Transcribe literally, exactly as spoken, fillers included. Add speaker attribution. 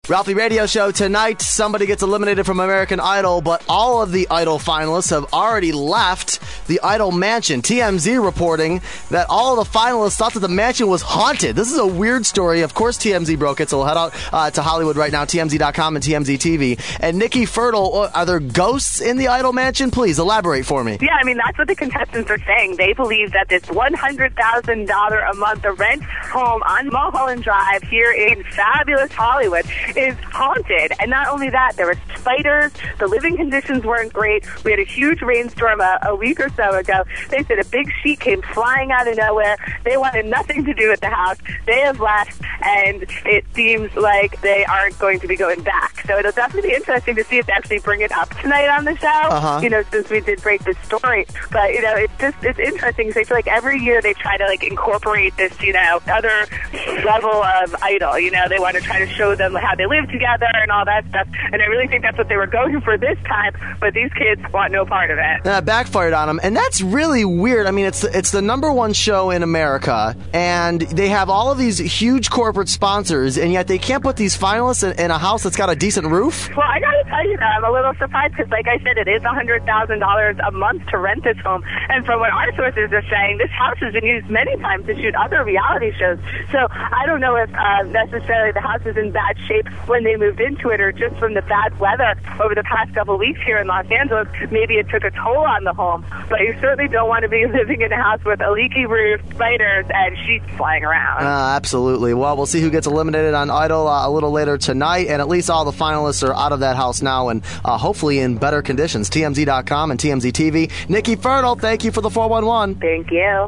Speaker 1: Ralphie Radio Show tonight. Somebody gets eliminated from American Idol, but all of the Idol finalists have already left the Idol mansion. T M Z reporting that all of the finalists thought that the mansion was haunted. This is a weird story. Of course, T M Z broke it, so we'll head out uh, to Hollywood right now, T M Z dot com and T M Z T V. And Nikki Fertile, are there ghosts in the Idol mansion? Please elaborate for me.
Speaker 2: Yeah, I mean, that's what the contestants are saying. They believe that this one hundred thousand dollars a month rent home on Mulholland Drive here in fabulous Hollywood is haunted. And not only that, there were spiders. The living conditions weren't great. We had a huge rainstorm a, a week or so ago. They said a big sheet came flying out of nowhere. They wanted nothing to do with the house. They have left, and it seems like they aren't going to be going back. So it'll definitely be interesting to see if they actually bring it up tonight on the show,
Speaker 1: uh-huh.
Speaker 2: you know, since we did break this story. But, you know, it's just, it's interesting because I feel like every year they try to, like, incorporate this, you know, other level of Idol. You know, they want to try to show them how they live together and all that stuff. And I really think that's what they were going for this time, but these kids want no part of it.
Speaker 1: That backfired on them, and that's really weird. I mean, it's it's the number one show in America, and they have all of these huge corporate sponsors, and yet they can't put these finalists in, in a house that's got a decent roof?
Speaker 2: Well, I gotta tell you that I'm a little surprised because, like I said, it is one hundred thousand dollars a month to rent this home. And from what our sources are saying, this house has been used many times to shoot other reality shows. So I don't know if uh, necessarily the house is in bad shape when they moved into it, or just from the bad weather over the past couple of weeks here in Los Angeles, maybe it took a toll on the home. But you certainly don't want to be living in a house with a leaky roof, spiders, and sheets flying around.
Speaker 1: Uh, absolutely. Well, we'll see who gets eliminated on Idol uh, a little later tonight, and at least all the finalists are out of that house now and uh, hopefully in better conditions. T M Z dot com and T M Z T V. Nikki Fertile, thank you for the four one one.
Speaker 2: Thank you.